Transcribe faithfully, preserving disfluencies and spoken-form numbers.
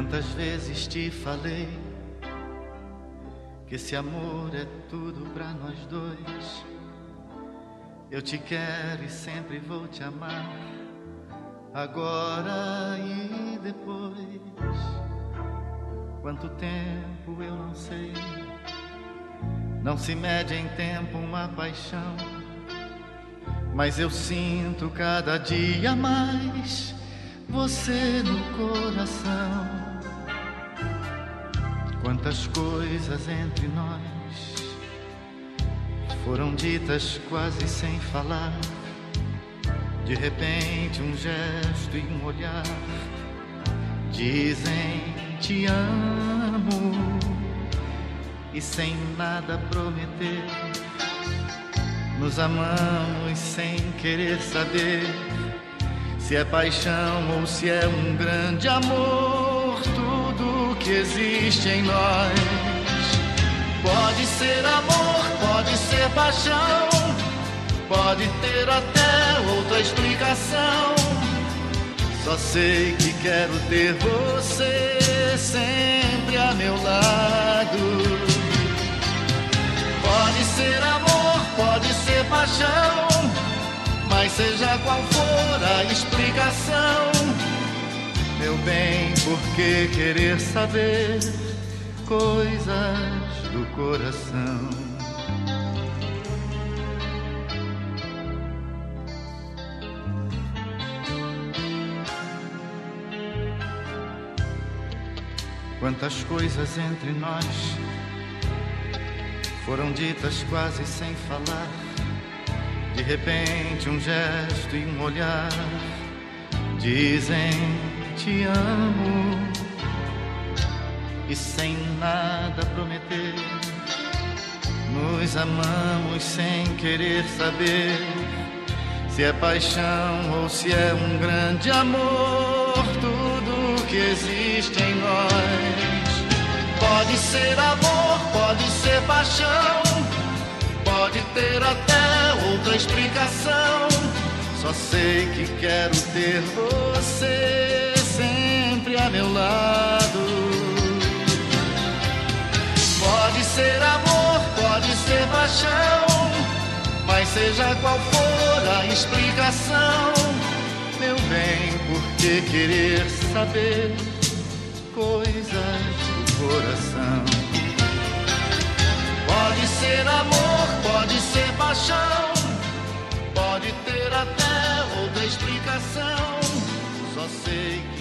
Quantas vezes te falei que esse amor é tudo pra nós dois. Eu te quero e sempre vou te amar, agora e depois. Quanto tempo eu não sei, não se mede em tempo uma paixão, mas eu sinto cada dia mais você no coração. Quantas coisas entre nós foram ditas quase sem falar, de repente um gesto e um olhar dizem te amo, e sem nada prometer nos amamos sem querer saber se é paixão ou se é um grande amor. Tudo que existe em nós pode ser amor, pode ser paixão, pode ter até outra explicação. Só sei que quero ter você sempre a meu lado. Pode ser amor, pode ser paixão, mas seja qual for a explicação, meu bem, por que querer saber coisas do coração? Quantas coisas entre nós foram ditas quase sem falar, de repente um gesto e um olhar dizem te amo, e sem nada prometer nos amamos sem querer saber se é paixão ou se é um grande amor. Tudo que existe em nós pode ser amor, pode ser paixão, pode ter até outra explicação. Só sei que quero ter você sempre a meu lado. Pode ser amor, pode ser paixão, mas seja qual for a explicação, meu bem, por que querer saber coisas do coração? Pode ser amor, pode ser paixão, pode ter até outra explicação. Só sei que